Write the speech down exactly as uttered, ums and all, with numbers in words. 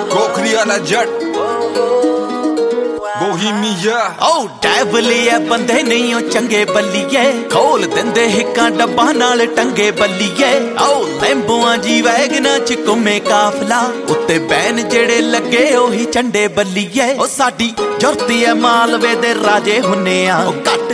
ਕੋਕਰੀ ਵਾਲਾ ਜੱਟ ਬੋਹੀਮੀਆ ਓ ਡੈਵਲੀਏ ਬੰਦੇ ਨਹੀਂ ਓ ਚੰਗੇ ਬੱਲੀਏ ਖੋਲ ਦਿੰਦੇ ਹਿੱਕਾਂ ਡੱਬਾਂ ਨਾਲ ਟੰਗੇ ਬੱਲੀਏ ਓ ਲੈਂਬੂਆਂ ਜੀ ਵੈਗਨਾਂ ਚ ਘੁੰਮੇ ਕਾਫਲਾ ਉੱਤੇ ਬੈਨ ਜਿਹੜੇ ਲੱਗੇ ਉਹੀ ਝੰਡੇ ਬੱਲੀਏ ਓ ਸਾਡੀ ਜੁਰਤੀ ਐ ਮਾਲਵੇ ਦੇ ਰਾਜੇ ਹੁੰਨੇ ਆ ਓ